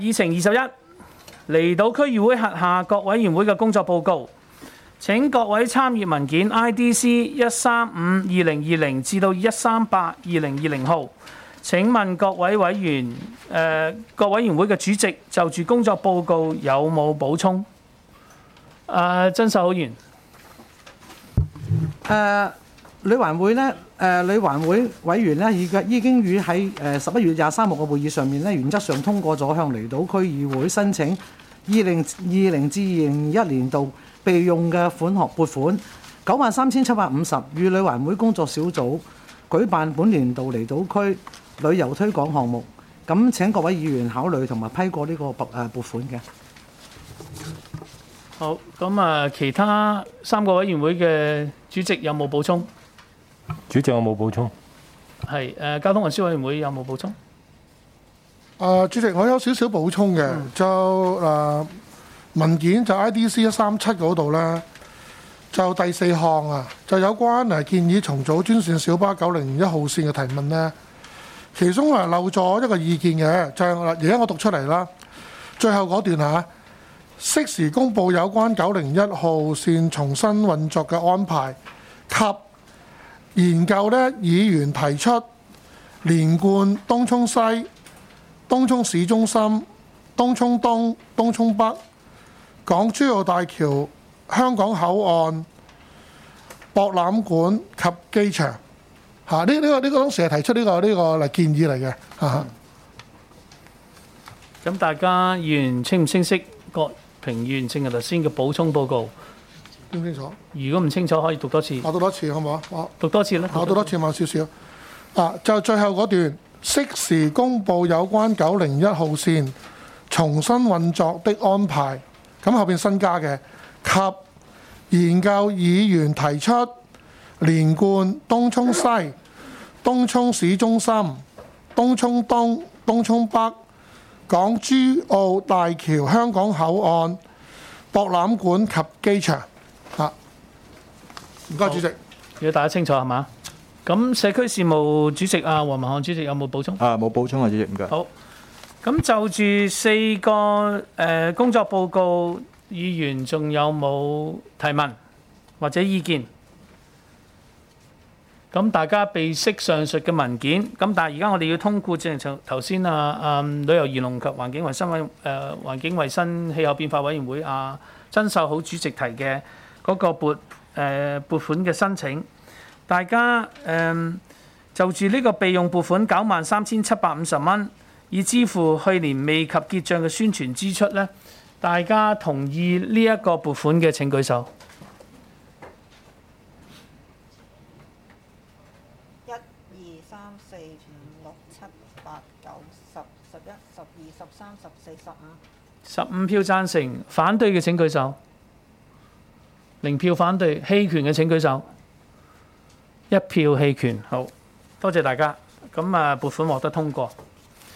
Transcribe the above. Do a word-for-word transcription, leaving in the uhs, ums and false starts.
議程二十一，離島區議會轄下各委員會嘅工作報告。請各位參閱文件 I D C 一三五二零二零至到一三八二零二零號。請問各位委員，誒、呃、各委員會嘅主席就住工作報告有冇補充？誒、呃，曾秀好員。 誒、呃，旅環會咧，誒、呃、旅環會委員咧，已經已經於喺誒十一月廿三號嘅會議上面咧，原則上通過咗向離島區議會申請二零二零至二零二一年度備用嘅款項撥款九萬三千七百五十，與旅環會工作小組舉辦本年度離島區旅遊推廣項目。咁請各位議員考慮同埋批過呢個撥誒撥款嘅。 好，咁啊，其他三個委員會嘅主席有冇補充？ 主席我冇補充。 係誒，交通運輸委員會有冇補充？ 啊，主席，我有少少補充嘅，嗯、就誒、呃、文件就 I D C 一三七嗰度咧，就第四項啊，就有關誒建議重組專線小巴九零一號線嘅提問咧，其中啊漏咗一個意見嘅，就係而家我讀出嚟啦，最後嗰段嚇。適時公佈有關九零一號線重新運作嘅安排，及研究呢議員提出連貫東涌西、東涌市中心、東涌東、東涌北、港珠澳大橋、香港口岸、博覽館及機場。嚇、啊，呢、呢、呢個呢、呢個當時係提出呢、呢個呢、呢個嚟建議嚟嘅。嚇、啊， 咁大家議員清唔清晰個評完正係頭先嘅補充報告， 清唔清楚？ 如果唔清楚，可以讀多次。 我讀多次好唔好啊？我讀多次啦。 我讀多次慢少少。啊，就最後嗰段，適時公佈有關九零一號線重新運作的安排。咁後邊新加嘅及研究議員提出連貫東涌西、東涌市中心、東涌東、東涌北、港珠澳大橋、香港口岸、博覽館及機場。嚇，唔該，主席。 如果大家清楚係嘛？咁社區事務主席啊，黃文漢主席有冇補充？ 啊，冇補充啊，主席，唔該。 好。咁就住四個誒、呃、工作報告，議員仲有冇提問或者意見？咁大家備悉上述嘅文件，咁但係而家我哋要通過正如頭先啊啊旅遊業農及環境衞生委誒、呃、環境衞生氣候變化委員會啊曾秀好主席提嘅嗰個撥誒、呃、撥款嘅申請，大家誒、呃、就住呢個備用撥款九萬三千七百五十蚊，以支付去年未及結帳嘅宣傳支出咧，大家同意呢一個撥款嘅請舉手。十五票贊成，反對嘅請舉手。零票反對，棄權嘅請舉手。一票棄權，好多謝大家。咁啊，撥款獲得通過。